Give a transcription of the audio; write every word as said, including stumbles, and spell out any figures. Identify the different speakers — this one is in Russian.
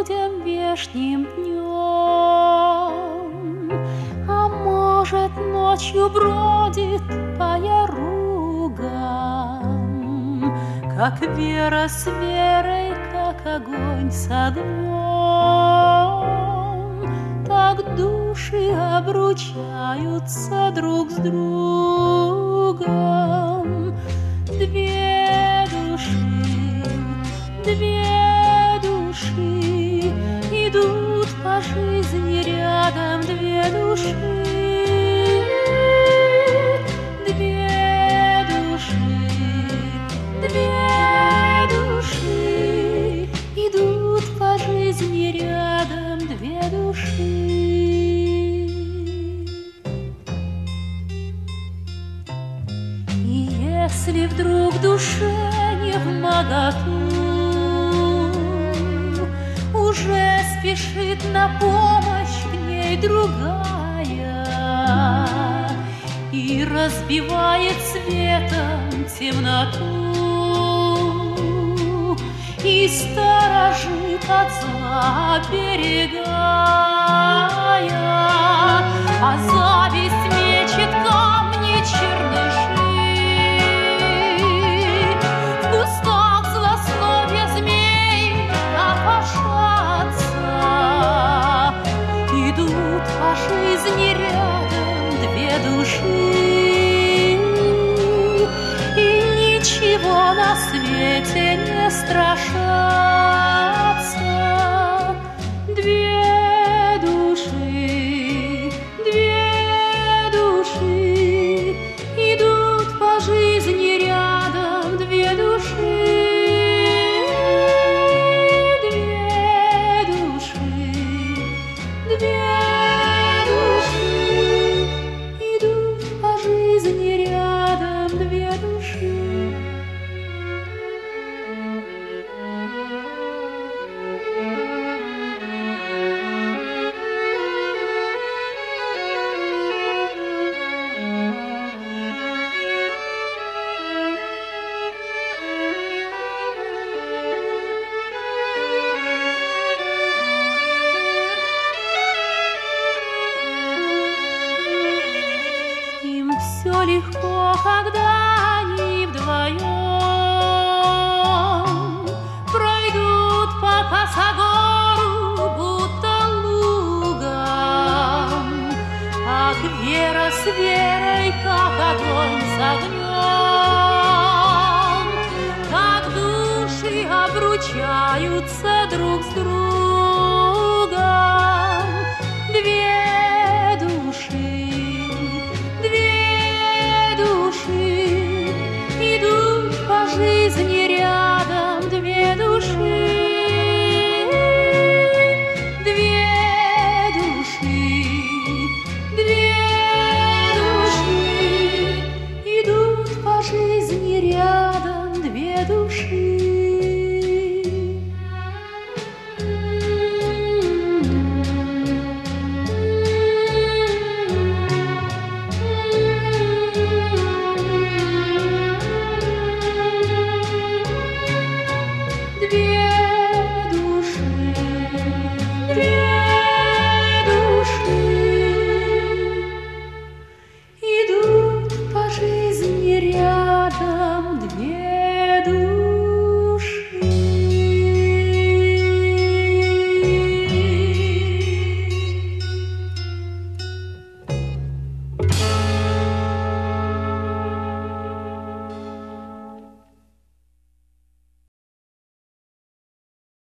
Speaker 1: будем вешним днем, а может, ночью бродит по яругам, как вера с верой, как огонь с огнем, так души обручаются друг с другом. Две души, две души идут по жизни рядом, две души, две души, две души идут по жизни рядом, две души. И если вдруг душе не вмоготу, уже спешит на помощь к ней другая и разбивает светом темноту, и сторожит от зла оберегая, а зависть мечет камни черныши. В кустах злословия змей копошатся, идут по жизни рядом две души, и ничего на свете не страшатся. Две души, две души идут по жизни рядом, две души, две души, две души идут по жизни рядом, две души. Им все легко, когда они вдвоем пройдут по косогору, будто лугом, как вера с верой, как огонь с огнем, как души обручаются друг с другом.